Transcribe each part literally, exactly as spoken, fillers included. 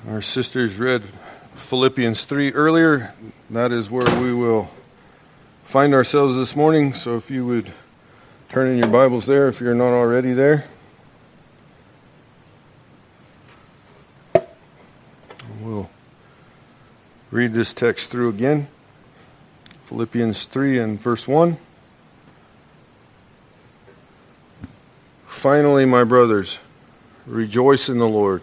Our sisters read Philippians three earlier. That is where we will find ourselves this morning. So if you would turn in your Bibles there, if you're not already there. We'll read this text through again. Philippians three and verse one. Finally, my brothers, rejoice in the Lord.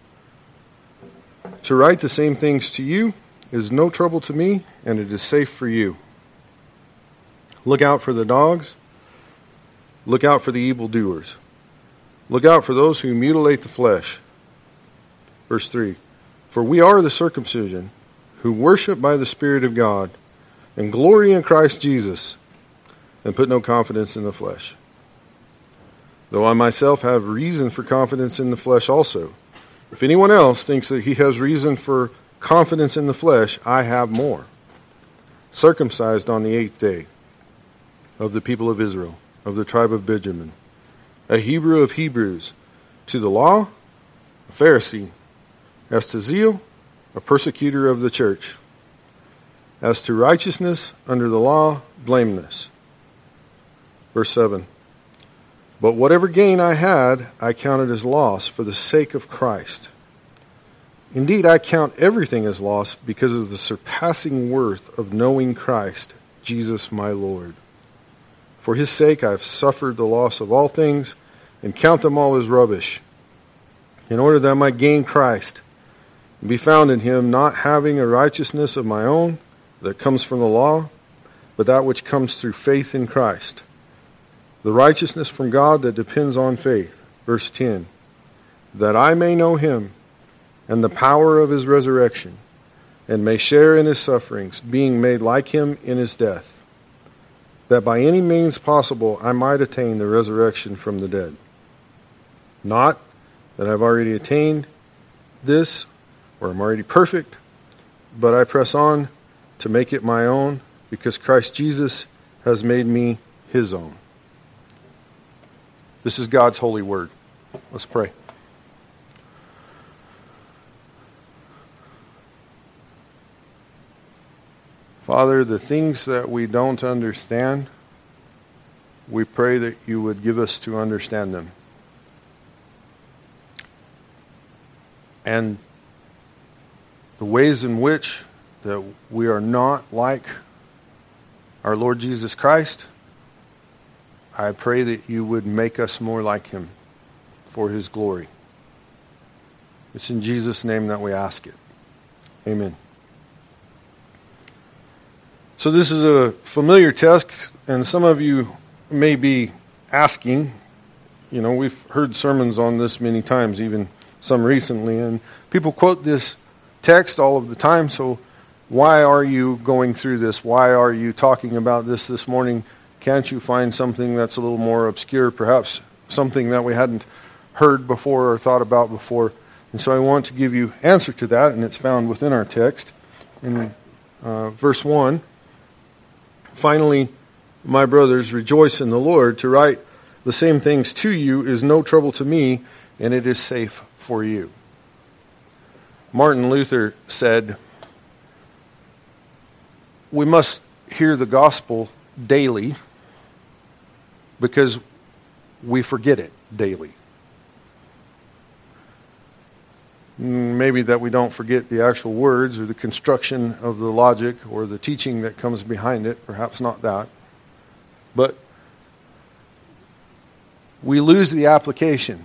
To write the same things to you is no trouble to me, and it is safe for you. Look out for the dogs. Look out for the evildoers. Look out for those who mutilate the flesh. Verse three. For we are the circumcision, who worship by the Spirit of God, and glory in Christ Jesus, and put no confidence in the flesh. Though I myself have reason for confidence in the flesh also. If anyone else thinks that he has reason for confidence in the flesh, I have more. Circumcised on the eighth day, of the people of Israel, of the tribe of Benjamin, a Hebrew of Hebrews, to the law, a Pharisee, as to zeal, a persecutor of the church, as to righteousness under the law, blameless. Verse seven. But whatever gain I had, I counted as loss for the sake of Christ. Indeed, I count everything as loss because of the surpassing worth of knowing Christ, Jesus my Lord. For his sake I have suffered the loss of all things, and count them all as rubbish, in order that I might gain Christ, and be found in him, not having a righteousness of my own that comes from the law, but that which comes through faith in Christ. The righteousness from God that depends on faith. Verse ten. That I may know him and the power of his resurrection, and may share in his sufferings, being made like him in his death, that by any means possible I might attain the resurrection from the dead. Not that I've already attained this, or I'm already perfect, but I press on to make it my own, because Christ Jesus has made me his own. This is God's holy word. Let's pray. Father, the things that we don't understand, we pray that you would give us to understand them. And the ways in which that we are not like our Lord Jesus Christ, I pray that you would make us more like him for his glory. It's in Jesus' name that we ask it. Amen. So this is a familiar text, and some of you may be asking, you know, we've heard sermons on this many times, even some recently, and people quote this text all of the time, so why are you going through this? Why are you talking about this this morning? Can't you find something that's a little more obscure, perhaps something that we hadn't heard before or thought about before? And so I want to give you answer to that, and it's found within our text in uh, verse one. Finally, my brothers, rejoice in the Lord. To write the same things to you is no trouble to me, and it is safe for you. Martin Luther said, we must hear the gospel daily, because we forget it daily. Maybe that we don't forget the actual words or the construction of the logic or the teaching that comes behind it. Perhaps not that. But we lose the application.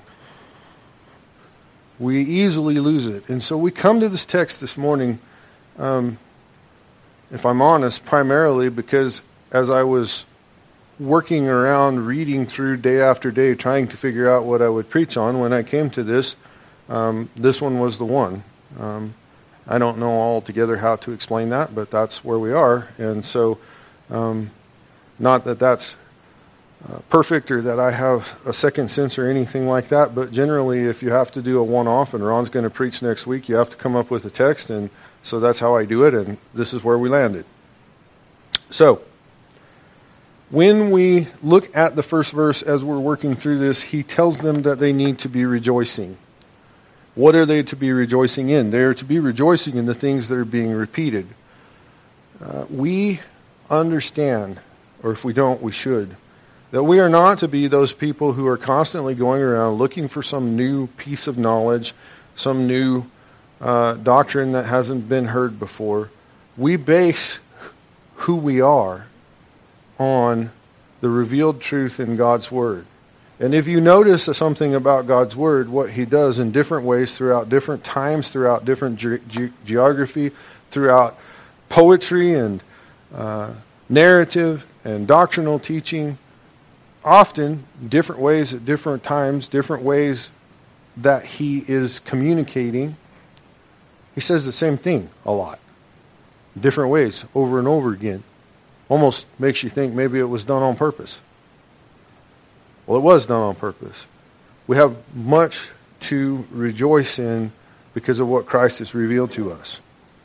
We easily lose it. And so we come to this text this morning, um, if I'm honest, primarily because as I was working around, reading through day after day, trying to figure out what I would preach on, when I came to this, um, this one was the one. Um, I don't know altogether how to explain that, but that's where we are. And so, um, not that that's uh, perfect or that I have a second sense or anything like that, but generally if you have to do a one-off and Ron's going to preach next week, you have to come up with a text, and so that's how I do it, and this is where we landed. So, when we look at the first verse as we're working through this, he tells them that they need to be rejoicing. What are they to be rejoicing in? They are to be rejoicing in the things that are being repeated. Uh, we understand, or if we don't, we should, that we are not to be those people who are constantly going around looking for some new piece of knowledge, some new uh, doctrine that hasn't been heard before. We base who we are on the revealed truth in God's Word. And if you notice something about God's Word, what He does in different ways throughout different times, throughout different ge- ge- geography, throughout poetry and uh, narrative and doctrinal teaching, often different ways at different times, different ways that He is communicating, He says the same thing a lot. Different ways, over and over again. Almost makes you think maybe it was done on purpose. Well, it was done on purpose. We have much to rejoice in because of what Christ has revealed to us.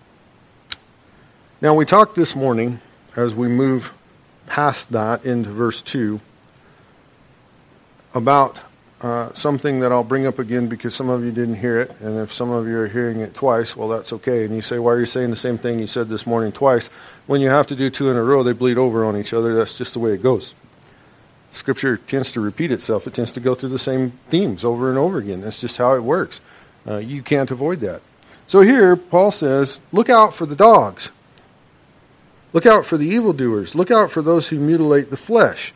Now, we talked this morning, as we move past that into verse two, about uh, something that I'll bring up again because some of you didn't hear it, and if some of you are hearing it twice, well, that's okay. And you say, why are you saying the same thing you said this morning twice? When you have to do two in a row, they bleed over on each other. That's just the way it goes. Scripture tends to repeat itself. It tends to go through the same themes over and over again. That's just how it works. Uh, you can't avoid that. So here, Paul says, look out for the dogs. Look out for the evildoers. Look out for those who mutilate the flesh.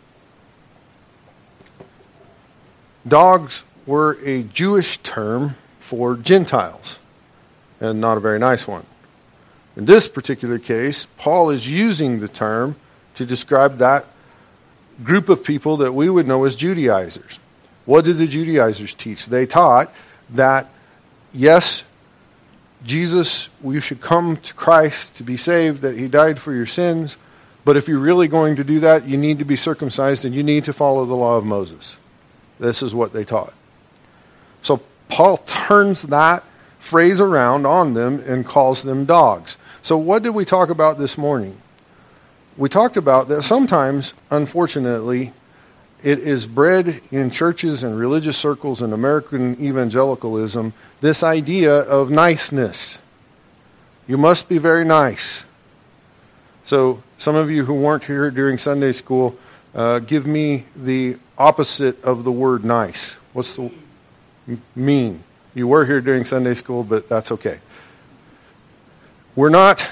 Dogs were a Jewish term for Gentiles, and not a very nice one. In this particular case, Paul is using the term to describe that group of people that we would know as Judaizers. What did the Judaizers teach? They taught that, yes, Jesus, you should come to Christ to be saved, that He died for your sins, but if you're really going to do that, you need to be circumcised and you need to follow the law of Moses. This is what they taught. So Paul turns that phrase around on them and calls them dogs. So what did we talk about this morning? We talked about that sometimes, unfortunately, it is bred in churches and religious circles and American evangelicalism, this idea of niceness. You must be very nice. So some of you who weren't here during Sunday school, uh, give me the opposite of the word nice. What's the mean? You were here during Sunday school, but that's okay. We're not,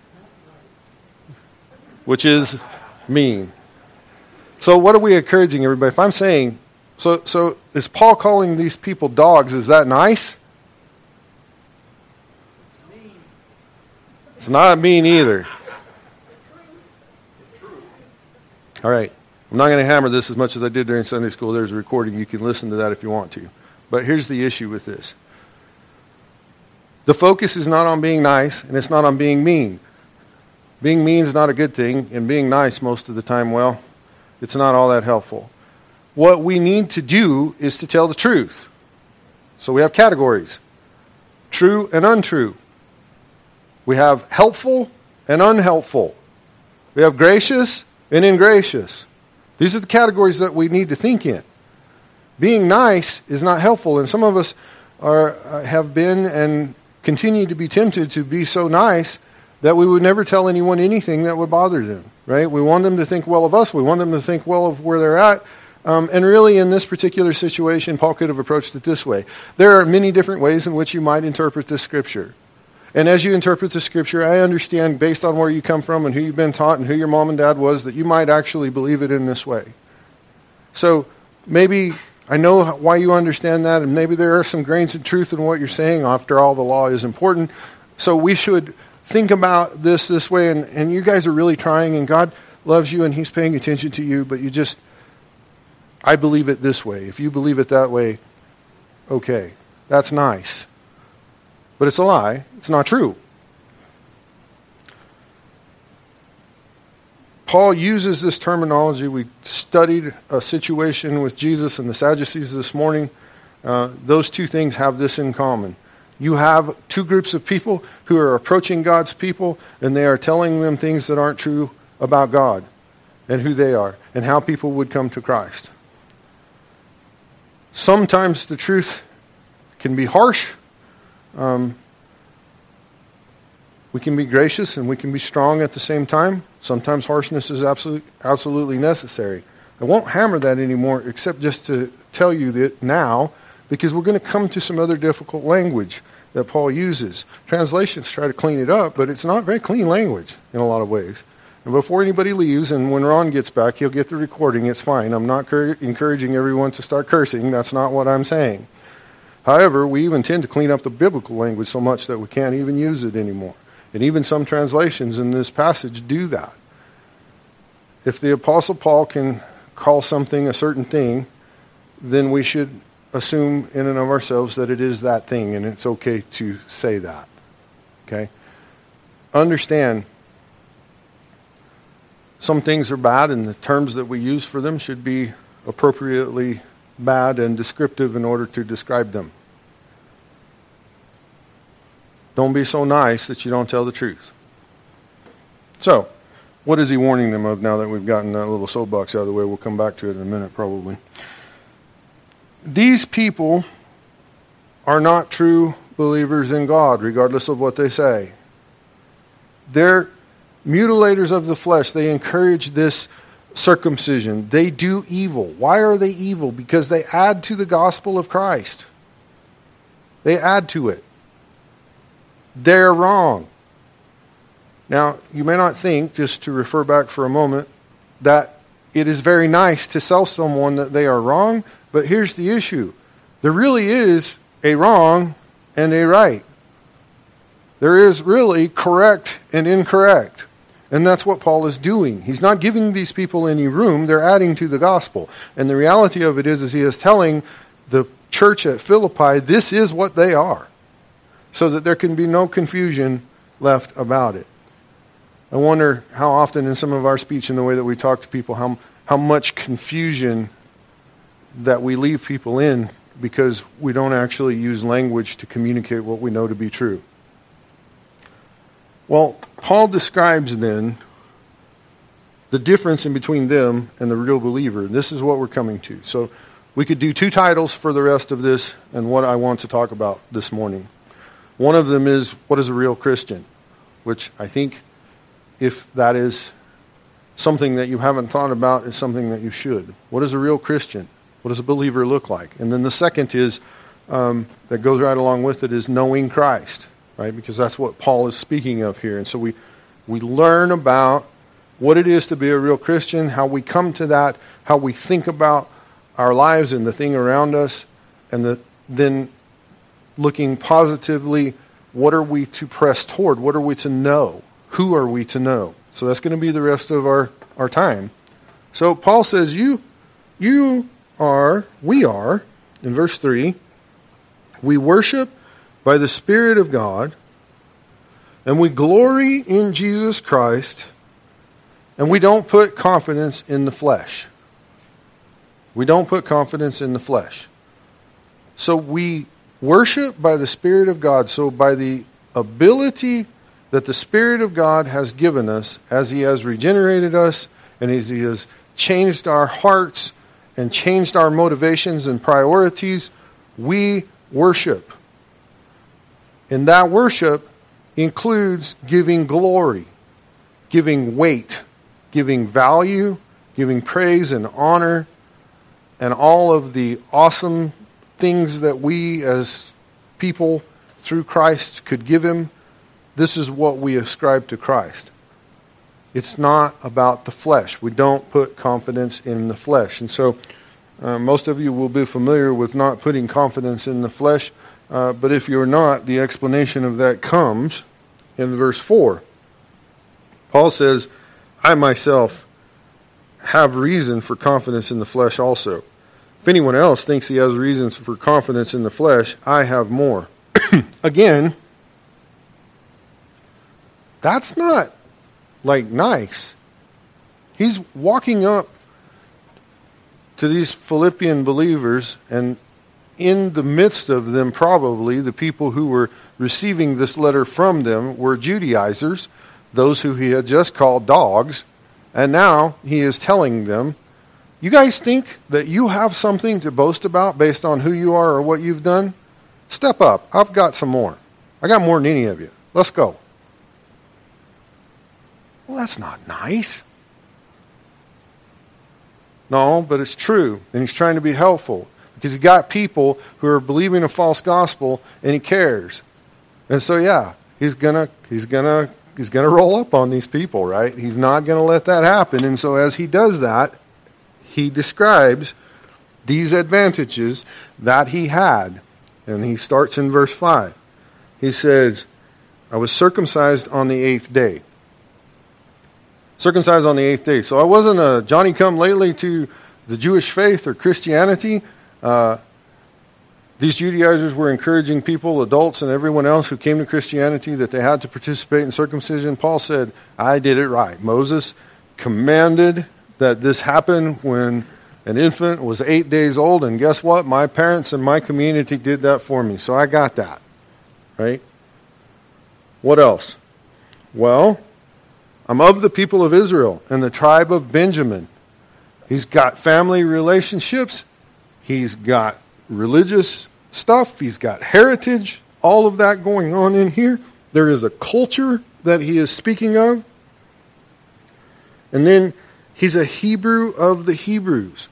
which is mean. So what are we encouraging everybody? If I'm saying, so so is Paul calling these people dogs, is that nice? It's not mean either. All right. I'm not going to hammer this as much as I did during Sunday school. There's a recording. You can listen to that if you want to. But here's the issue with this. The focus is not on being nice, and it's not on being mean. Being mean is not a good thing, and being nice most of the time, well, it's not all that helpful. What we need to do is to tell the truth. So we have categories. True and untrue. We have helpful and unhelpful. We have gracious and ingracious. These are the categories that we need to think in. Being nice is not helpful, and some of us are uh, have been and continue to be tempted to be so nice that we would never tell anyone anything that would bother them, right? We want them to think well of us. We want them to think well of where they're at. Um, and really, in this particular situation, Paul could have approached it this way. There are many different ways in which you might interpret this scripture. And as you interpret the scripture, I understand based on where you come from and who you've been taught and who your mom and dad was that you might actually believe it in this way. So maybe I know why you understand that, and maybe there are some grains of truth in what you're saying. After all, the law is important. So we should think about this this way, and, and you guys are really trying, and God loves you, and He's paying attention to you, but you just, I believe it this way. If you believe it that way, okay, that's nice. But it's a lie. It's not true. Paul uses this terminology. We studied a situation with Jesus and the Sadducees this morning. Uh, those two things have this in common. You have two groups of people who are approaching God's people, and they are telling them things that aren't true about God and who they are and how people would come to Christ. Sometimes the truth can be harsh. Um, we can be gracious and we can be strong at the same time. Sometimes harshness is absolute, absolutely necessary. I won't hammer that anymore, except just to tell you that now, because we're going to come to some other difficult language that Paul uses. Translations try to clean it up, but it's not very clean language in a lot of ways. And before anybody leaves, and when Ron gets back, he'll get the recording. It's fine. I'm not cur- encouraging everyone to start cursing. That's not what I'm saying. However, we even tend to clean up the biblical language so much that we can't even use it anymore. And even some translations in this passage do that. If the Apostle Paul can call something a certain thing, then we should assume in and of ourselves that it is that thing, and it's okay to say that. Okay? Understand, some things are bad, and the terms that we use for them should be appropriately bad and descriptive in order to describe them. Don't be so nice that you don't tell the truth. So, what is he warning them of now that we've gotten that little soapbox out of the way? We'll come back to it in a minute probably. These people are not true believers in God, regardless of what they say. They're mutilators of the flesh. They encourage this circumcision. They do evil. Why are they evil? Because they add to the gospel of Christ. They add to it. They're wrong. Now, you may not think, just to refer back for a moment, that it is very nice to tell someone that they are wrong, but here's the issue. There really is a wrong and a right. There is really correct and incorrect. And that's what Paul is doing. He's not giving these people any room. They're adding to the gospel. And the reality of it is, is he is telling the church at Philippi, this is what they are, so that there can be no confusion left about it. I wonder how often in some of our speech and the way that we talk to people, how, how much confusion that we leave people in because we don't actually use language to communicate what we know to be true. Well, Paul describes then the difference in between them and the real believer. This is what we're coming to. So we could do two titles for the rest of this and what I want to talk about this morning. One of them is, what is a real Christian? Which I think, if that is something that you haven't thought about, is something that you should. What is a real Christian? What does a believer look like? And then the second is, um, that goes right along with it, is knowing Christ, right? Because that's what Paul is speaking of here. And so we, we learn about what it is to be a real Christian, how we come to that, how we think about our lives and the thing around us, and the, then looking positively, what are we to press toward? What are we to know? Who are we to know? So that's going to be the rest of our, our time. So Paul says, you, you are, we are, in verse three, we worship by the Spirit of God, and we glory in Jesus Christ, and we don't put confidence in the flesh. We don't put confidence in the flesh. So we worship by the Spirit of God. So by the ability that the Spirit of God has given us, as He has regenerated us, and as He has changed our hearts and changed our motivations and priorities, we worship. And that worship includes giving glory, giving weight, giving value, giving praise and honor, and all of the awesome things that we as people through Christ could give Him. This is what we ascribe to Christ. It's not about the flesh. We don't put confidence in the flesh. And so uh, most of you will be familiar with not putting confidence in the flesh. Uh, but if you're not, the explanation of that comes in verse four. Paul says, I myself have reason for confidence in the flesh also. If anyone else thinks he has reasons for confidence in the flesh, I have more. Again, that's not like nice. He's walking up to these Philippian believers, and in the midst of them, probably the people who were receiving this letter from them were Judaizers, those who he had just called dogs, and now he is telling them, you guys think that you have something to boast about based on who you are or what you've done? Step up. I've got some more. I got more than any of you. Let's go. Well, that's not nice. No, but it's true. And he's trying to be helpful. Because he got people who are believing a false gospel and he cares. And so yeah, he's gonna he's gonna he's gonna roll up on these people, right? He's not gonna let that happen. And so as he does that, he describes these advantages that he had. And he starts in verse five. He says, I was circumcised on the eighth day. Circumcised on the eighth day. So I wasn't a Johnny-come-lately to the Jewish faith or Christianity. Uh, these Judaizers were encouraging people, adults and everyone else who came to Christianity, that they had to participate in circumcision. Paul said, I did it right. Moses commanded that this happen when an infant was eight days old, and guess what? My parents and my community did that for me, so I got that. Right? What else? Well, I'm of the people of Israel and the tribe of Benjamin. He's got family relationships. He's got religious stuff. He's got heritage. All of that going on in here. There is a culture that he is speaking of. And then he's a Hebrew of the Hebrews.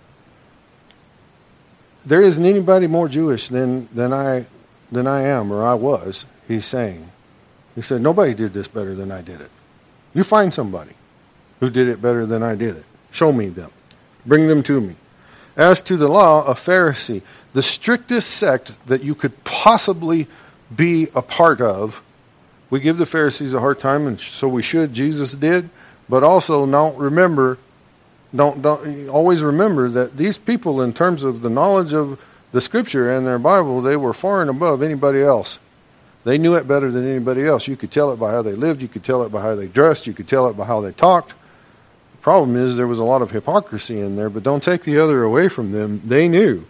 There isn't anybody more Jewish than, than I than I am, or I was, he's saying. He said, nobody did this better than I did it. You find somebody who did it better than I did it. Show me them. Bring them to me. As to the law, a Pharisee, the strictest sect that you could possibly be a part of. We give the Pharisees a hard time, and so we should. Jesus did. But also, don't remember, don't, don't always remember that these people, in terms of the knowledge of the Scripture and their Bible, they were far and above anybody else. They knew it better than anybody else. You could tell it by how they lived. You could tell it by how they dressed. You could tell it by how they talked. The problem is there was a lot of hypocrisy in there, but don't take the other away from them. They knew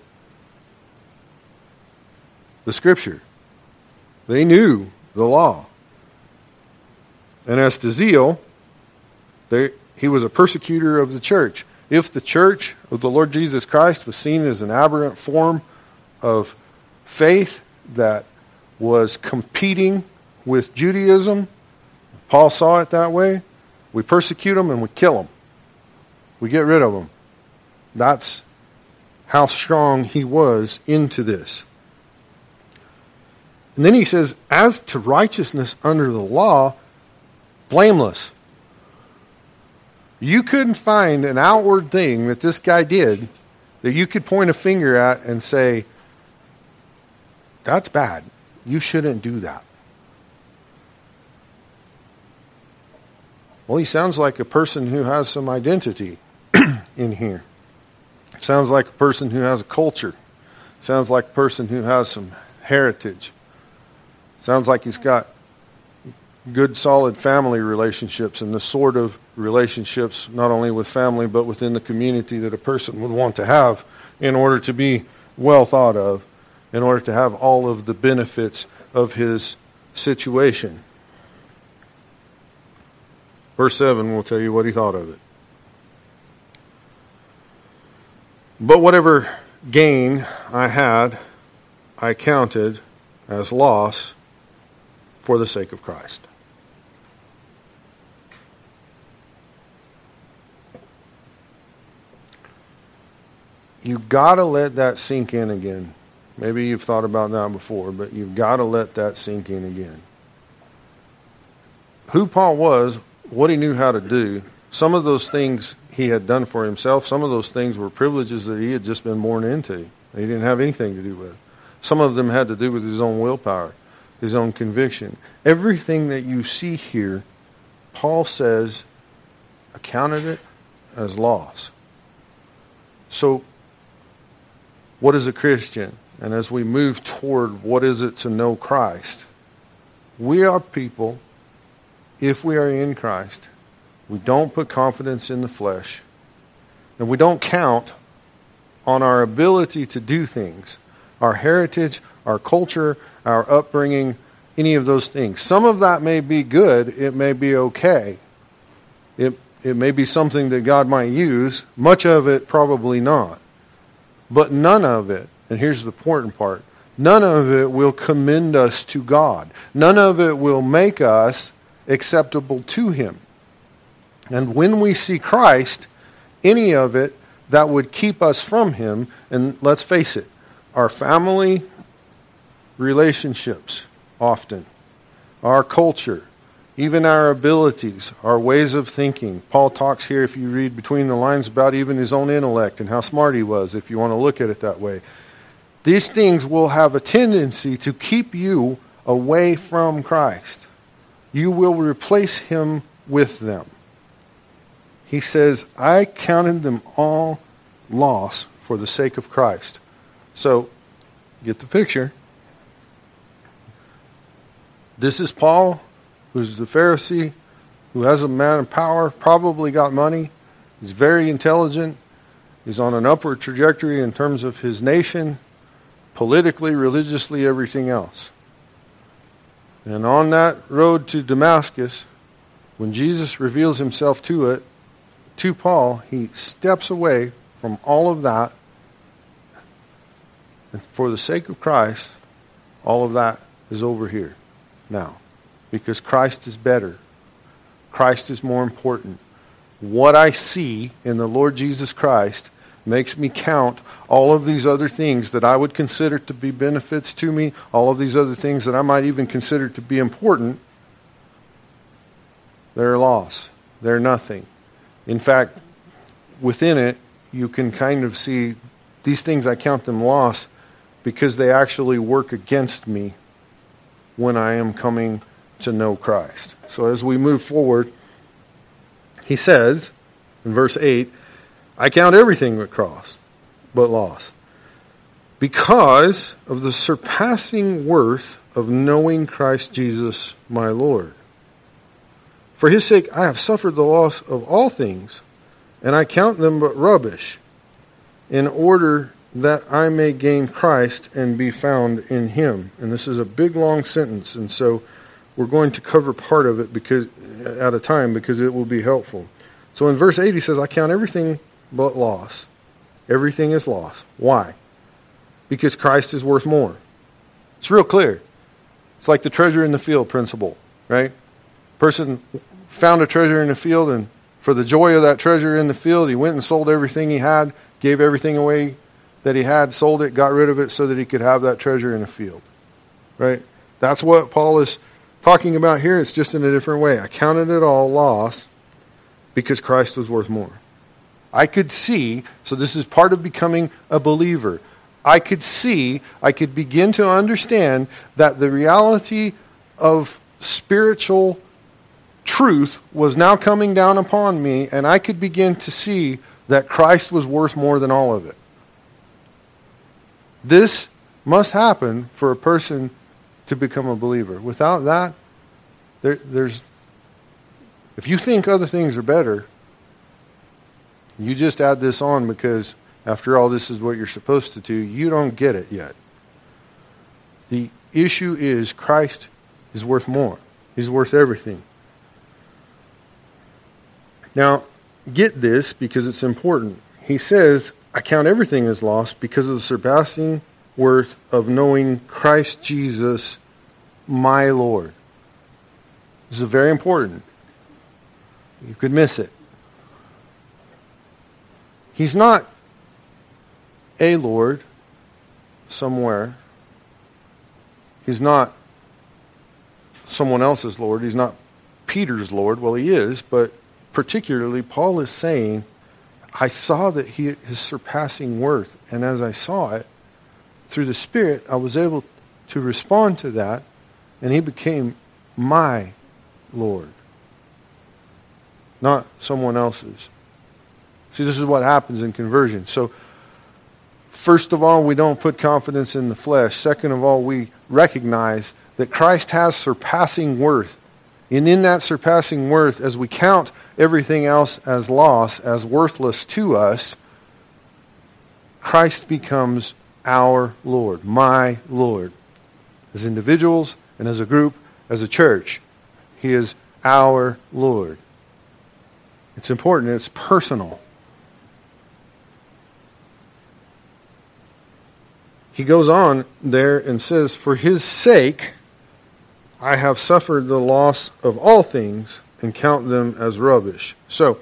the Scripture. They knew the law. And as to zeal, they, he was a persecutor of the church. If the church of the Lord Jesus Christ was seen as an aberrant form of faith that was competing with Judaism, Paul saw it that way, we persecute them and we kill them. We get rid of them. That's how strong he was into this. And then he says, as to righteousness under the law, blameless. You couldn't find an outward thing that this guy did that you could point a finger at and say, that's bad. You shouldn't do that. Well, he sounds like a person who has some identity in here. Sounds like a person who has a culture. Sounds like a person who has some heritage. Sounds like he's got good, solid family relationships and the sort of relationships, not only with family, but within the community that a person would want to have in order to be well thought of, in order to have all of the benefits of his situation. Verse seven will tell you what he thought of it. But whatever gain I had, I counted as loss for the sake of Christ. You've got to let that sink in again. Maybe you've thought about that before, but you've got to let that sink in again. Who Paul was, what he knew how to do, some of those things he had done for himself, some of those things were privileges that he had just been born into. He didn't have anything to do with. Some of them had to do with his own willpower, his own conviction. Everything that you see here, Paul says, accounted it as loss. So, what is a Christian? And as we move toward what is it to know Christ, we are people, if we are in Christ, we don't put confidence in the flesh, and we don't count on our ability to do things, our heritage, our culture, our upbringing, any of those things. Some of that may be good, it may be okay. It, it may be something that God might use, much of it probably not. But none of it, and here's the important part, None of it will commend us to God. None of it will make us acceptable to Him. And when we see Christ, any of it that would keep us from Him, and let's face it, our family relationships often, our culture, even our abilities, our ways of thinking. Paul talks here, if you read between the lines, about even his own intellect and how smart he was, if you want to look at it that way. These things will have a tendency to keep you away from Christ. You will replace Him with them. He says, I counted them all loss for the sake of Christ. So, get the picture. This is Paul, who's the Pharisee, who has a man of power, probably got money. He's very intelligent. He's on an upward trajectory in terms of his nation, politically, religiously, everything else. And on that road to Damascus, when Jesus reveals Himself to it, to Paul, he steps away from all of that. And for the sake of Christ, all of that is over here now. Because Christ is better. Christ is more important. What I see in the Lord Jesus Christ makes me count all of these other things that I would consider to be benefits to me, all of these other things that I might even consider to be important. They're loss. They're nothing. In fact, within it, you can kind of see these things, I count them loss because they actually work against me when I am coming to know Christ. So as we move forward, he says in verse eight, I count everything but cross, but loss, because of the surpassing worth of knowing Christ Jesus my Lord. For His sake I have suffered the loss of all things, and I count them but rubbish, in order that I may gain Christ and be found in Him. And this is a big, long sentence, and so we're going to cover part of it because at a time because it will be helpful. So in verse eight he says, I count everything but loss. Everything is loss. Why? Because Christ is worth more. It's real clear. It's like the treasure in the field principle, right? Person found a treasure in the field, and for the joy of that treasure in the field, he went and sold everything he had, gave everything away that he had, sold it, got rid of it so that he could have that treasure in the field. Right? That's what Paul is talking about here. It's just in a different way. I counted it all loss because Christ was worth more. I could see, so this is part of becoming a believer. I could see, I could begin to understand that the reality of spiritual truth was now coming down upon me, and I could begin to see that Christ was worth more than all of it. This must happen for a person to become a believer. Without that, there, there's, if you think other things are better, you just add this on because after all, this is what you're supposed to do. You don't get it yet. The issue is Christ is worth more. He's worth everything. Now, get this because it's important. He says, I count everything as lost because of the surpassing worth of knowing Christ Jesus, my Lord. This is very important. You could miss it. He's not a Lord somewhere. He's not someone else's Lord. He's not Peter's Lord. Well, he is, but particularly Paul is saying, I saw that he his surpassing worth, and as I saw it, through the Spirit, I was able to respond to that, and he became my Lord, not someone else's. See, this is what happens in conversion. So, first of all, we don't put confidence in the flesh. Second of all, we recognize that Christ has surpassing worth. And in that surpassing worth, as we count everything else as loss, as worthless to us, Christ becomes our Lord, my Lord. As individuals and as a group, as a church, He is our Lord. It's important. It's personal. he goes on there and says, for his sake, I have suffered the loss of all things and count them as rubbish. So,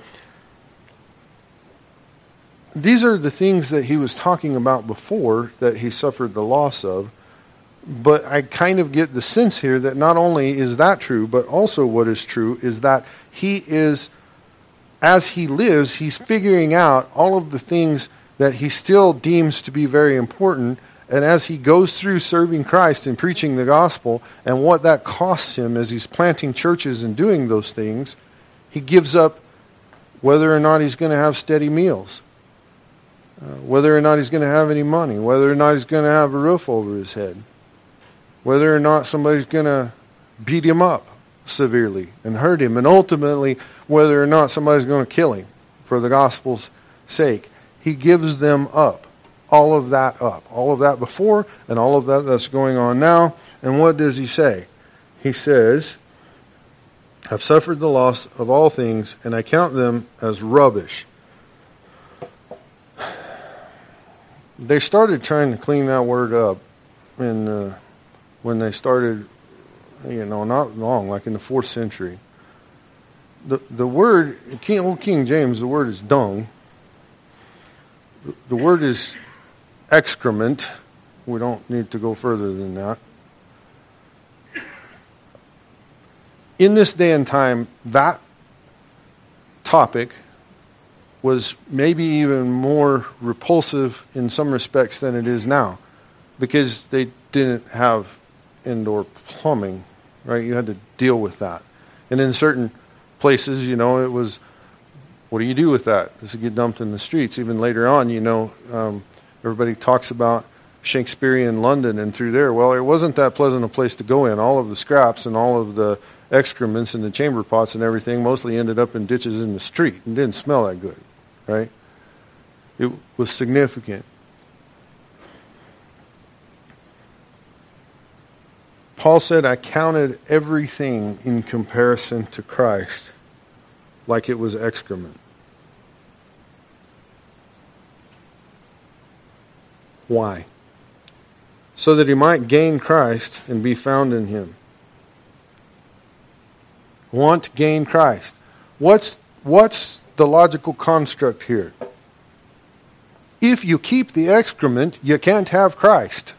these are the things that he was talking about before that he suffered the loss of. But I kind of get the sense here that not only is that true, but also what is true is that he is, as he lives, he's figuring out all of the things that he still deems to be very important. And as he goes through serving Christ and preaching the gospel and what that costs him as he's planting churches and doing those things, he gives up whether or not he's going to have steady meals. Uh, whether or not he's going to have any money, whether or not he's going to have a roof over his head, whether or not somebody's going to beat him up severely and hurt him, and ultimately whether or not somebody's going to kill him for the gospel's sake. He gives them up, all of that up, all of that before and all of that that's going on now. And what does he say? He says, I've suffered the loss of all things, and I count them as rubbish. They started trying to clean that word up in, uh, when they started, you know, not long, like in the fourth century. The the word, King, old King James, the word is dung. The word is excrement. We don't need to go further than that. In this day and time, that topic was maybe even more repulsive in some respects than it is now, because they didn't have indoor plumbing, right? You had to deal with that. And in certain places, you know, it was, what do you do with that? Does it get dumped in the streets? Even later on, you know, um, everybody talks about Shakespearean London and through there. Well, it wasn't that pleasant a place to go in. All of the scraps and all of the excrements and the chamber pots and everything mostly ended up in ditches in the street and didn't smell that good. Right? It was significant. Paul said, I counted everything in comparison to Christ like it was excrement. Why? So that he might gain Christ and be found in him. Want to gain Christ. What's what's the logical construct here? If you keep the excrement, you can't have Christ.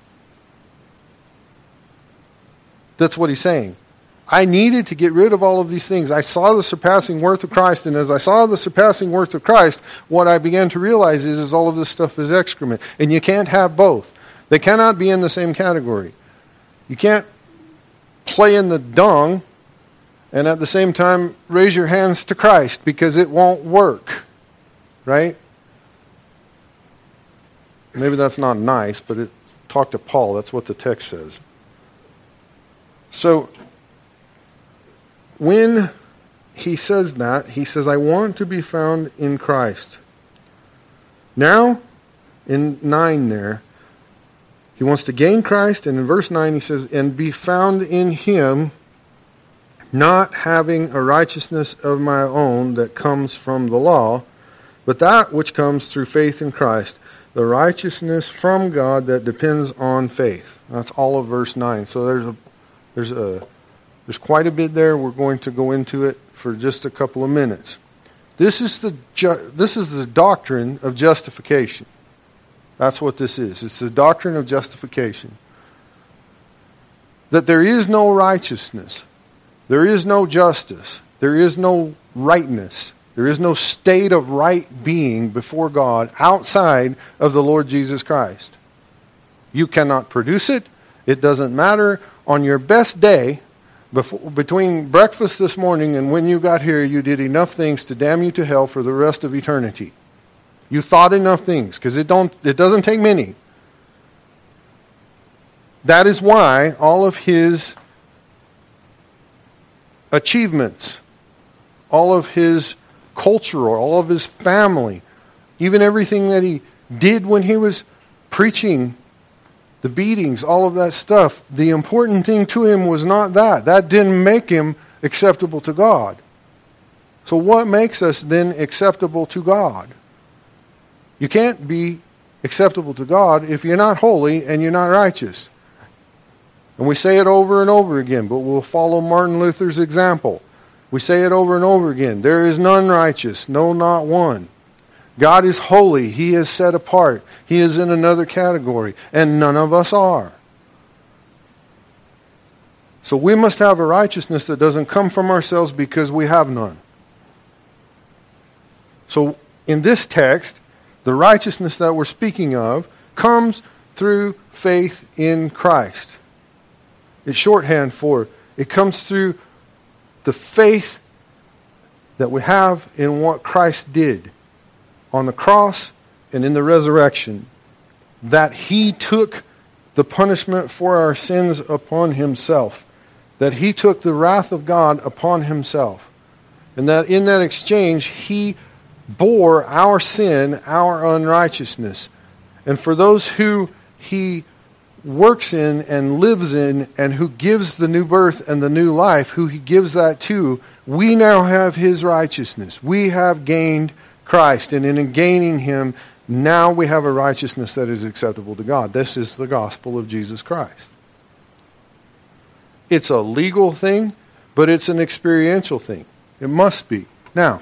That's what he's saying. I needed to get rid of all of these things. I saw the surpassing worth of Christ, and as I saw the surpassing worth of Christ, what I began to realize is, is all of this stuff is excrement. And you can't have both. They cannot be in the same category. You can't play in the dung and at the same time raise your hands to Christ, because it won't work. Right? Maybe that's not nice, but it, talk to Paul. That's what the text says. So, when he says that, he says, I want to be found in Christ. Now, in nine there, he wants to gain Christ, and in verse nine he says, and be found in him, not having a righteousness of my own that comes from the law, but that which comes through faith in Christ, the righteousness from God that depends on faith. That's all of verse nine. So there's a there's a there's quite a bit there. We're going to go into it for just a couple of minutes. This is the ju- this is the doctrine of justification. That's what this is. It's the doctrine of justification. That there is no righteousness. There is no justice. There is no rightness. There is no state of right being before God outside of the Lord Jesus Christ. You cannot produce it. It doesn't matter. On your best day, before, between breakfast this morning and when you got here, you did enough things to damn you to hell for the rest of eternity. You thought enough things, because it don't it doesn't take many. That is why all of his achievements, all of his cultural, all of his family, even everything that he did when he was preaching, the beatings, all of that stuff, the important thing to him was not that. That didn't make him acceptable to God. So what makes us then acceptable to God? You can't be acceptable to God if you're not holy and you're not righteous. And we say it over and over again, but we'll follow Martin Luther's example. We say it over and over again. There is none righteous, no, not one. God is holy. He is set apart. He is in another category, and none of us are. So we must have a righteousness that doesn't come from ourselves because we have none. So in this text, the righteousness that we're speaking of comes through faith in Christ. It's shorthand for it comes through the faith that we have in what Christ did on the cross and in the resurrection, that He took the punishment for our sins upon Himself, that He took the wrath of God upon Himself, and that in that exchange He bore our sin, our unrighteousness. And for those who He works in and lives in and who gives the new birth and the new life, who He gives that to, we now have His righteousness. We have gained Christ, and in gaining Him, now we have a righteousness that is acceptable to God. This is the gospel of Jesus Christ. It's a legal thing, but it's an experiential thing. It must be. Now,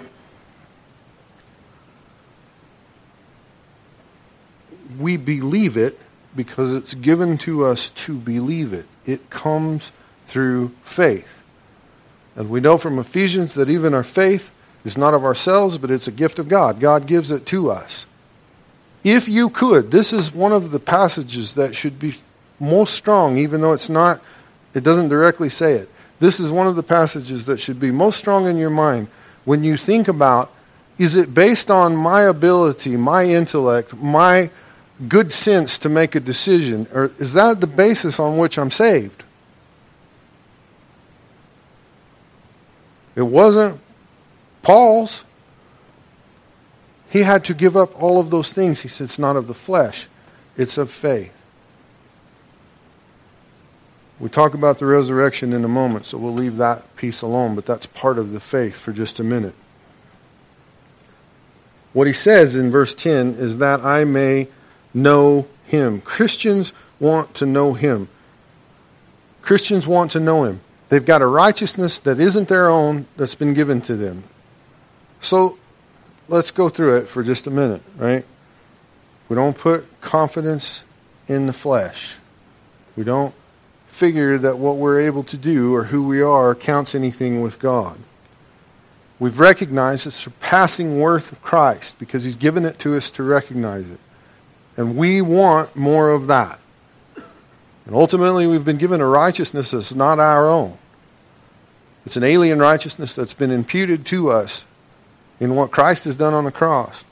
we believe it because it's given to us to believe it. It comes through faith. And we know from Ephesians that even our faith is not of ourselves, but it's a gift of God. God gives it to us. If you could, this is one of the passages that should be most strong, even though it's not, it doesn't directly say it. This is one of the passages that should be most strong in your mind when you think about, is it based on my ability, my intellect, my good sense to make a decision, or is that the basis on which I'm saved? It wasn't Paul's. He had to give up all of those things. He said it's not of the flesh, it's of faith. We talk about the resurrection in a moment, so we'll leave that piece alone, but that's part of the faith for just a minute. What he says in verse ten is that I may know Him. Christians want to know Him. Christians want to know Him. They've got a righteousness that isn't their own that's been given to them. So let's go through it for just a minute, right? We don't put confidence in the flesh. We don't figure that what we're able to do or who we are counts anything with God. We've recognized the surpassing worth of Christ because He's given it to us to recognize it. And we want more of that. And ultimately, we've been given a righteousness that's not our own. It's an alien righteousness that's been imputed to us in what Christ has done on the cross.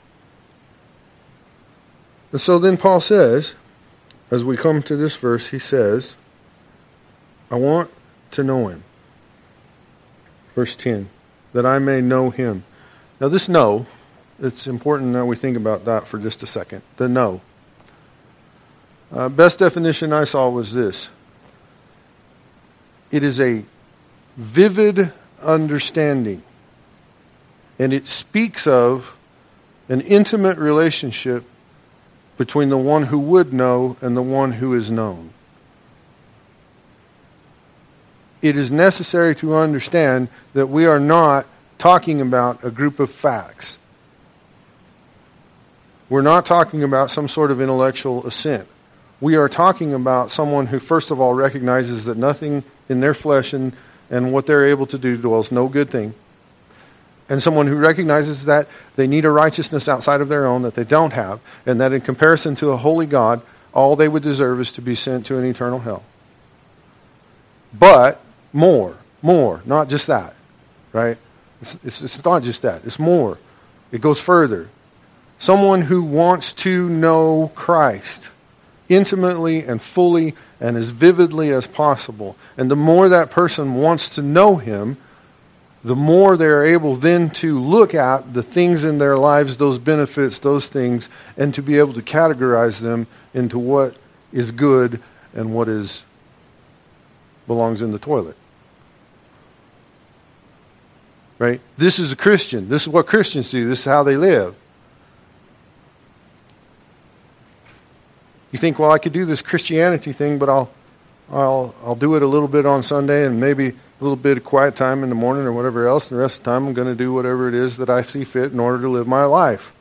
And so then Paul says, as we come to this verse, he says, I want to know Him. Verse ten, that I may know Him. Now this know, it's important that we think about that for just a second. The know. Uh, best definition I saw was this. It is a vivid understanding. And it speaks of an intimate relationship between the one who would know and the one who is known. It is necessary to understand that we are not talking about a group of facts. We're not talking about some sort of intellectual assent. We are talking about someone who, first of all, recognizes that nothing in their flesh and, and what they're able to do dwells no good thing. And someone who recognizes that they need a righteousness outside of their own that they don't have, and that in comparison to a holy God, all they would deserve is to be sent to an eternal hell. But more, more, not just that, right? It's, it's, it's not just that. It's more. It goes further. Someone who wants to know Christ intimately and fully and as vividly as possible. And the more that person wants to know Him, the more they're able then to look at the things in their lives, those benefits, those things, and to be able to categorize them into what is good and what is belongs in the toilet. Right? This is a Christian. This is what Christians do. This is how they live. You think, well, I could do this Christianity thing, but I'll, I'll, I'll do it a little bit on Sunday and maybe a little bit of quiet time in the morning or whatever else. And the rest of the time, I'm going to do whatever it is that I see fit in order to live my life.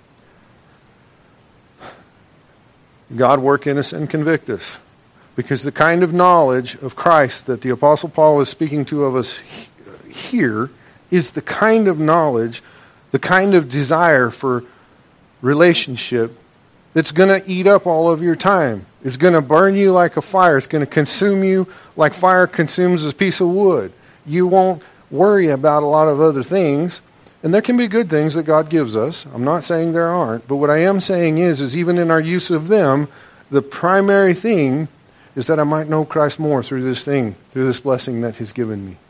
God work in us and convict us. Because the kind of knowledge of Christ that the Apostle Paul is speaking to of us here is the kind of knowledge, the kind of desire for relationship that's going to eat up all of your time. It's going to burn you like a fire. It's going to consume you like fire consumes a piece of wood. You won't worry about a lot of other things. And there can be good things that God gives us. I'm not saying there aren't. But what I am saying is, is even in our use of them, the primary thing is that I might know Christ more through this thing, through this blessing that He's given me.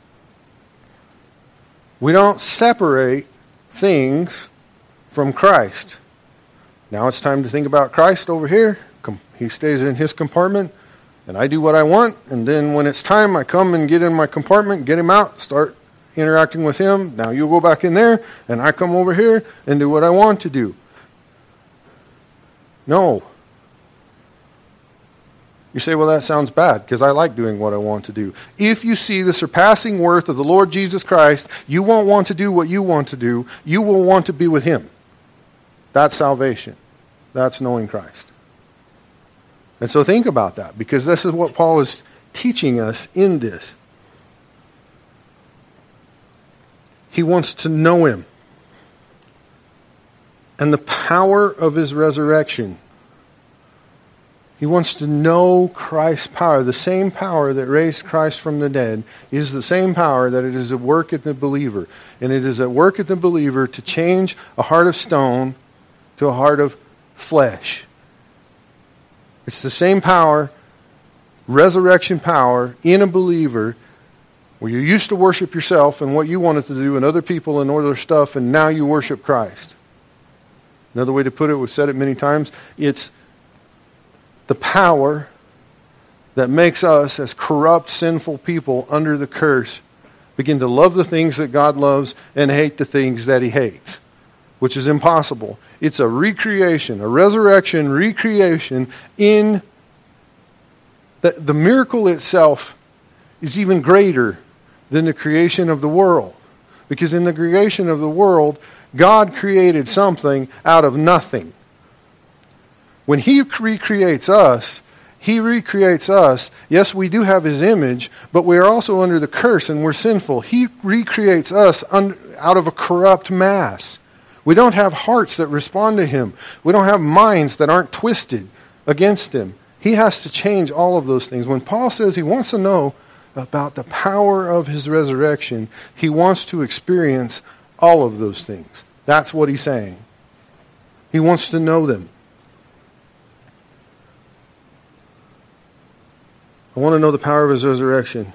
We don't separate things from Christ. Now it's time to think about Christ over here. He stays in His compartment, and I do what I want. And then when it's time, I come and get in my compartment, get Him out, start interacting with Him. Now you go back in there, and I come over here and do what I want to do. No. You say, well, that sounds bad, because I like doing what I want to do. If you see the surpassing worth of the Lord Jesus Christ, you won't want to do what you want to do. You will want to be with Him. That's salvation. That's knowing Christ. And so think about that, because this is what Paul is teaching us in this. He wants to know Him. And the power of His resurrection. He wants to know Christ's power. The same power that raised Christ from the dead is the same power that it is at work in the believer. And it is at work in the believer to change a heart of stone to a heart of flesh. It's the same power, resurrection power, in a believer where you used to worship yourself and what you wanted to do and other people and other stuff, and now you worship Christ. Another way to put it, we've said it many times, it's the power that makes us, as corrupt, sinful people under the curse, begin to love the things that God loves and hate the things that He hates, which is impossible. It's a recreation, a resurrection recreation in the, the miracle itself is even greater than the creation of the world. Because in the creation of the world, God created something out of nothing. When He recreates us, He recreates us. Yes, we do have His image, but we are also under the curse and we're sinful. He recreates us un- out of a corrupt mass. We don't have hearts that respond to Him. We don't have minds that aren't twisted against Him. He has to change all of those things. When Paul says he wants to know about the power of His resurrection, he wants to experience all of those things. That's what he's saying. He wants to know them. I want to know the power of His resurrection.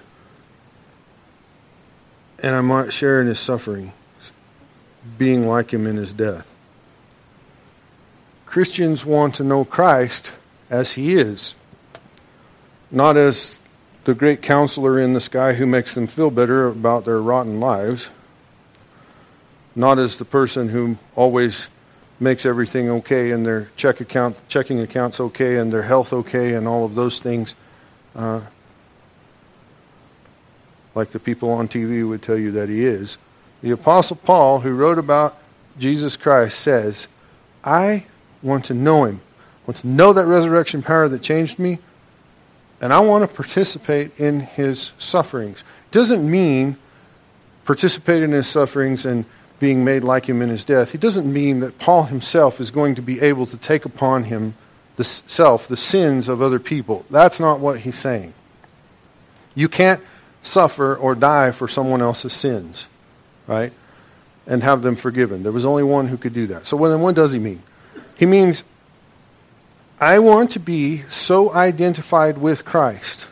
And I might share in His suffering, being like Him in His death. Christians want to know Christ as He is, not as the great counselor in the sky who makes them feel better about their rotten lives, not as the person who always makes everything okay and their check account, checking accounts okay and their health okay and all of those things, uh, like the people on T V would tell you that He is. The Apostle Paul, who wrote about Jesus Christ, says, I want to know Him. I want to know that resurrection power that changed me, and I want to participate in His sufferings. It doesn't mean participate in His sufferings and being made like Him in His death. It doesn't mean that Paul himself is going to be able to take upon himself the sins of other people. That's not what he's saying. You can't suffer or die for someone else's sins, right? And have them forgiven. There was only one who could do that. So then what does he mean? He means, I want to be so identified with Christ.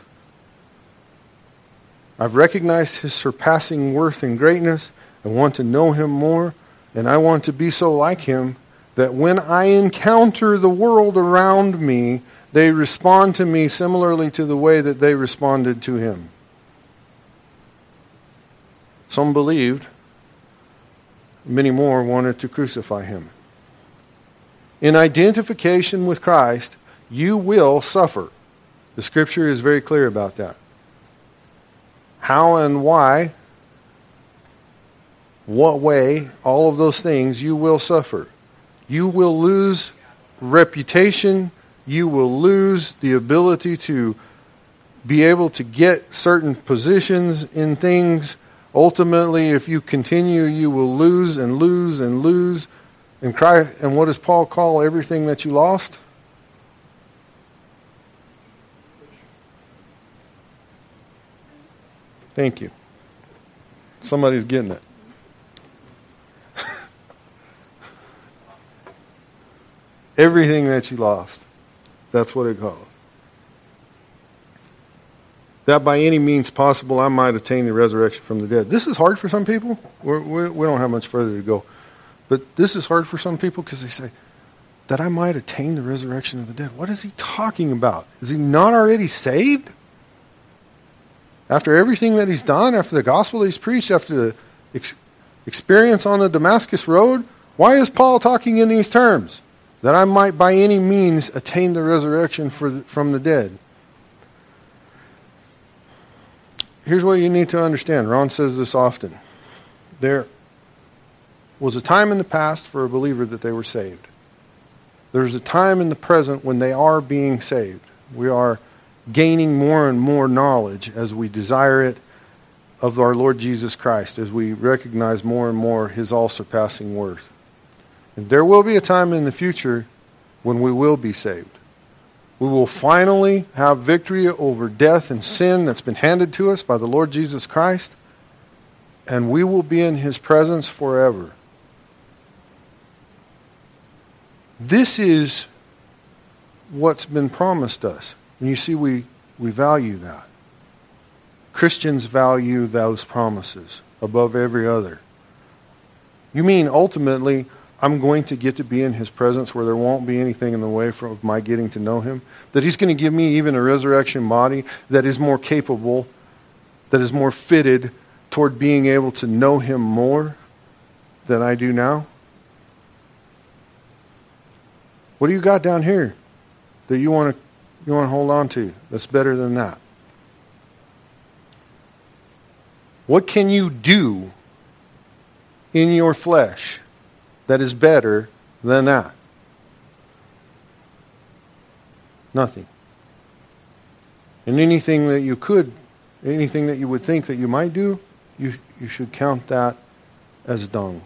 I've recognized His surpassing worth and greatness. I want to know Him more. And I want to be so like Him that when I encounter the world around me, they respond to me similarly to the way that they responded to Him. Some believed. Many more wanted to crucify Him. In identification with Christ, You will suffer. The Scripture is very clear about that. How and why, what way, all of those things, you will suffer. You will lose reputation. You will lose the ability to be able to get certain positions in things. Ultimately, if you continue, you will lose and lose and lose. And cry. And what does Paul call everything that you lost? Thank you. Somebody's getting it. Everything that you lost. That's what it calls. That by any means possible I might attain the resurrection from the dead. This is hard for some people. We're, we're, we don't have much further to go. But this is hard for some people because they say, that I might attain the resurrection of the dead. What is he talking about? Is he not already saved? After everything that he's done, after the gospel that he's preached, after the ex- experience on the Damascus Road, why is Paul talking in these terms? That I might by any means attain the resurrection for the, from the dead. Here's what you need to understand. Ron says this often. There was a time in the past for a believer that they were saved. There's a time in the present when they are being saved. We are gaining more and more knowledge as we desire it of our Lord Jesus Christ, as we recognize more and more his all-surpassing worth. And there will be a time in the future when we will be saved. We will finally have victory over death and sin that's been handed to us by the Lord Jesus Christ, and we will be in his presence forever. This is what's been promised us. And you see, we, we value that. Christians value those promises above every other. You mean ultimately, I'm going to get to be in his presence where there won't be anything in the way of my getting to know him? That he's going to give me even a resurrection body that is more capable, that is more fitted toward being able to know him more than I do now? What do you got down here that you want to you want to hold on to that's better than that? What can you do in your flesh that is better than that? Nothing. And anything that you could, anything that you would think that you might do, you, you should count that as dung.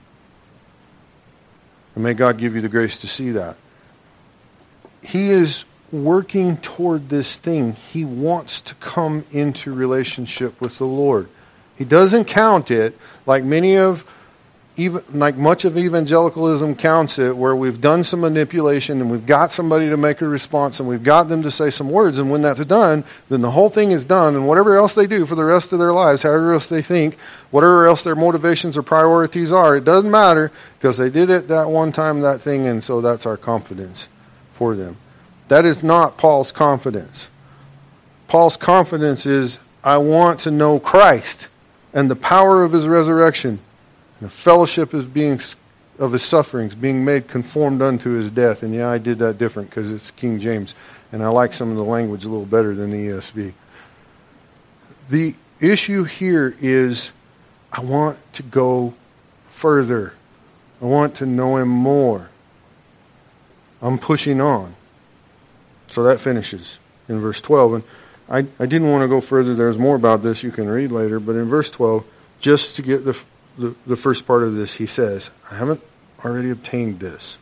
And may God give you the grace to see that. He is working toward this thing. He wants to come into relationship with the Lord. He doesn't count it like many of, even like much of evangelicalism counts it, where we've done some manipulation and we've got somebody to make a response and we've got them to say some words, and when that's done, then the whole thing is done, and whatever else they do for the rest of their lives, however else they think, whatever else their motivations or priorities are, it doesn't matter because they did it that one time, that thing, and so that's our confidence for them. That is not Paul's confidence. Paul's confidence is, I want to know Christ and the power of his resurrection, and the fellowship of being of his sufferings, being made conformed unto his death. And yeah, I did that different because it's King James, and I like some of the language a little better than the E S V. The issue here is, I want to go further. I want to know him more. I'm pushing on. So that finishes in verse twelve. And I, I didn't want to go further. There's more about this you can read later. But in verse twelve, just to get the, the, the first part of this, he says, I haven't already obtained this,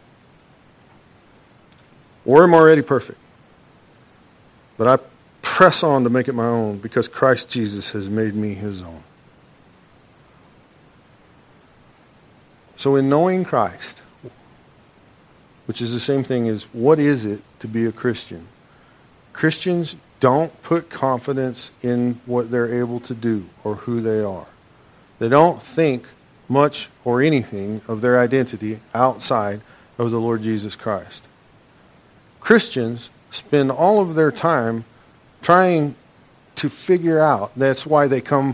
or am already perfect, but I press on to make it my own because Christ Jesus has made me his own. So in knowing Christ, which is the same thing as what is it to be a Christian? Christians don't put confidence in what they're able to do or who they are. They don't think much or anything of their identity outside of the Lord Jesus Christ. Christians spend all of their time trying to figure out, that's why they come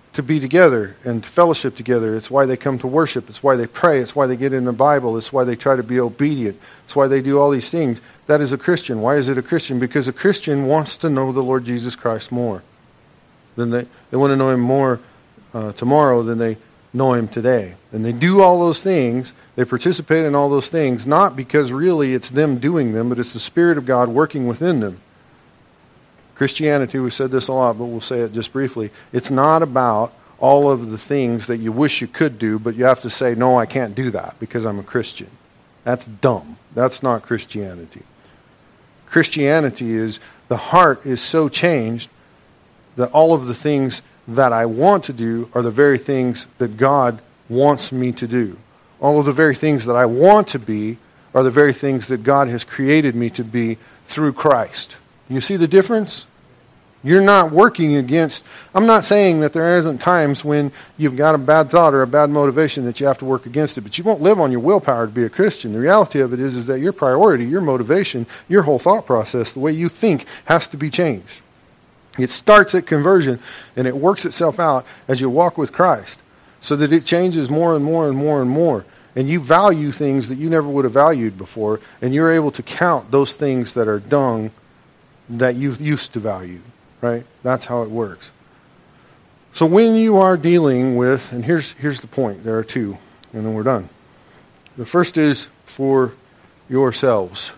to be together and to fellowship together. It's why they come to worship. It's why they pray. It's why they get in the Bible. It's why they try to be obedient. It's why they do all these things. That is a Christian. Why is it a Christian? Because a Christian wants to know the Lord Jesus Christ more. Then they, they want to know Him more uh, tomorrow than they know Him today. And they do all those things. They participate in all those things, not because really it's them doing them, but it's the Spirit of God working within them. Christianity, we've said this a lot, but we'll say it just briefly. It's not about all of the things that you wish you could do, but you have to say, no, I can't do that because I'm a Christian. That's dumb. That's not Christianity. Christianity is, the heart is so changed that all of the things that I want to do are the very things that God wants me to do. All of the very things that I want to be are the very things that God has created me to be through Christ. You see the difference? You're not working against... I'm not saying that there isn't times when you've got a bad thought or a bad motivation that you have to work against it, but you won't live on your willpower to be a Christian. The reality of it is, is that your priority, your motivation, your whole thought process, the way you think, has to be changed. It starts at conversion, and it works itself out as you walk with Christ, so that it changes more and more and more and more. And you value things that you never would have valued before, and you're able to count those things that are dung that you used to value, right? That's how it works. So when you are dealing with, and here's here's the point, there are two, and then we're done. The first is for yourselves.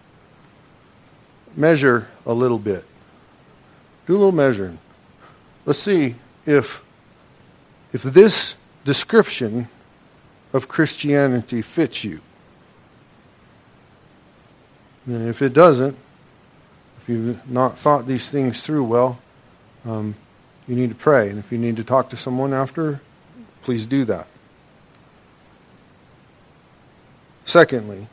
Measure a little bit. Do a little measuring. Let's see if if this description of Christianity fits you. And if it doesn't, if you've not thought these things through well, um, you need to pray. And if you need to talk to someone after, please do that. Secondly,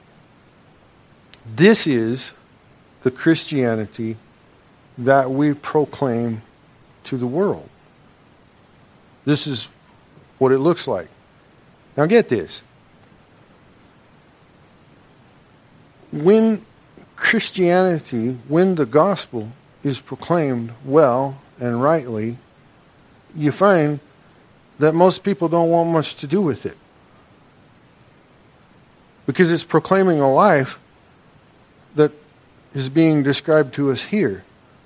this is the Christianity that we proclaim to the world. This is what it looks like. Now get this. When Christianity, when the gospel is proclaimed well and rightly, you find that most people don't want much to do with it. Because it's proclaiming a life that is being described to us here.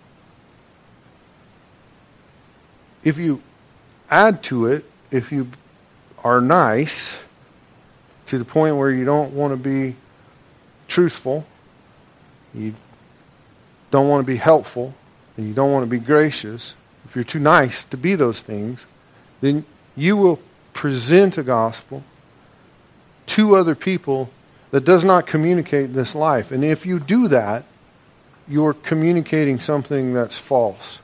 If you add to it, if you are nice to the point where you don't want to be truthful, you don't want to be helpful, and you don't want to be gracious, if you're too nice to be those things, then you will present a gospel to other people that does not communicate this life. And if you do that, you're communicating something that's false.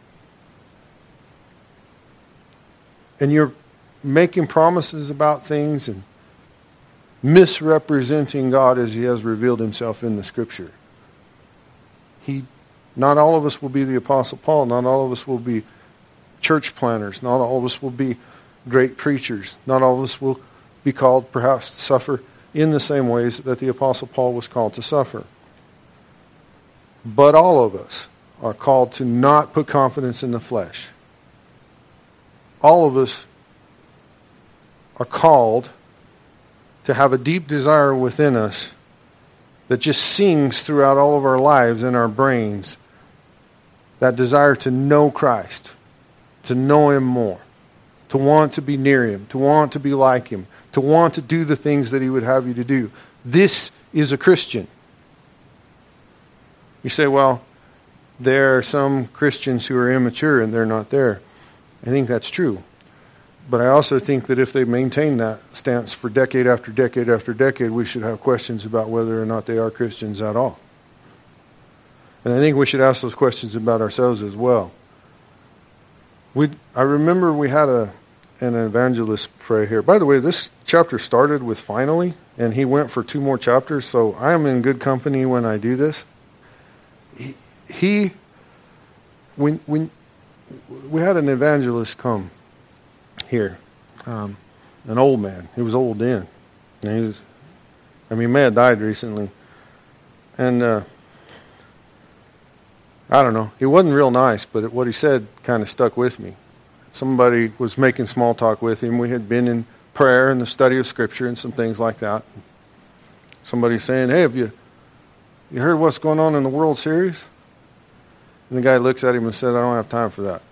And you're making promises about things and misrepresenting God as He has revealed Himself in the Scripture. He, not all of us will be the Apostle Paul. Not all of us will be church planners. Not all of us will be great preachers. Not all of us will be called perhaps to suffer in the same ways that the Apostle Paul was called to suffer. But all of us are called to not put confidence in the flesh. All of us are called to have a deep desire within us that just sings throughout all of our lives in our brains. That desire to know Christ, to know Him more, to want to be near Him, to want to be like Him, to want to do the things that He would have you to do. This is a Christian. You say, well, there are some Christians who are immature and they're not there. I think that's true. But I also think that if they maintain that stance for decade after decade after decade, we should have questions about whether or not they are Christians at all. And I think we should ask those questions about ourselves as well. We, I remember we had a an evangelist pray here. By the way, this chapter started with finally, and he went for two more chapters, so I am in good company when I do this. He, he when when we had an evangelist come here, um, an old man. He was old then. And he was, I mean, he may have died recently. And uh, I don't know. He wasn't real nice, but what he said kind of stuck with me. somebody was making small talk with him. We had been in prayer and the study of Scripture and some things like that. Somebody saying, hey, have you, you heard what's going on in the World Series? And the guy looks at him and said, I don't have time for that.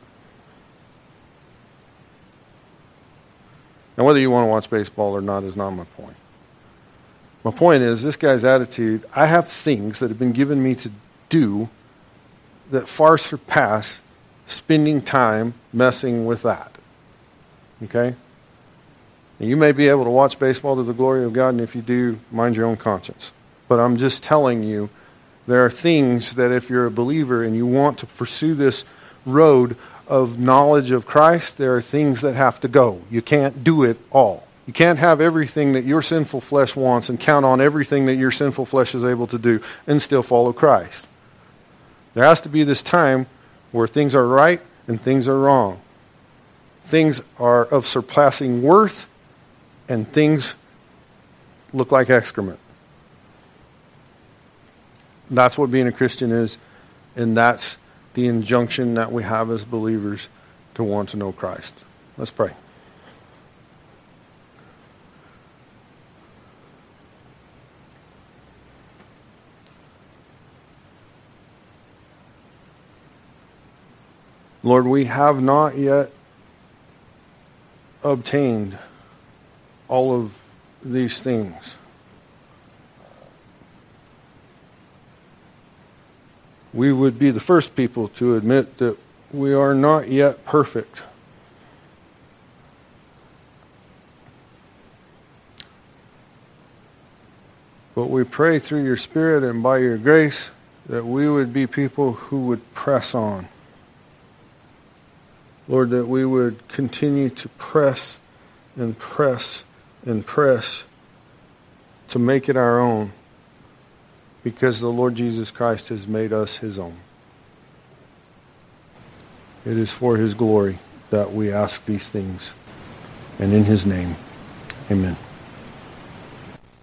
Now, whether you want to watch baseball or not is not my point. My point is, this guy's attitude, I have things that have been given me to do that far surpass spending time messing with that. Okay? And you may be able to watch baseball to the glory of God, and if you do, mind your own conscience. But I'm just telling you, there are things that if you're a believer and you want to pursue this road of knowledge of Christ, there are things that have to go. You can't do it all. You can't have everything that your sinful flesh wants and count on everything that your sinful flesh is able to do and still follow Christ. There has to be this time where things are right and things are wrong. Things are of surpassing worth and things look like excrement. That's what being a Christian is, and that's the injunction that we have as believers to want to know Christ. Let's pray. Lord, we have not yet obtained all of these things. We would be the first people to admit that we are not yet perfect. But we pray through your Spirit and by your grace that we would be people who would press on. Lord, that we would continue to press and press and press to make it our own, because the Lord Jesus Christ has made us his own. It is for his glory that we ask these things. And in his name, amen.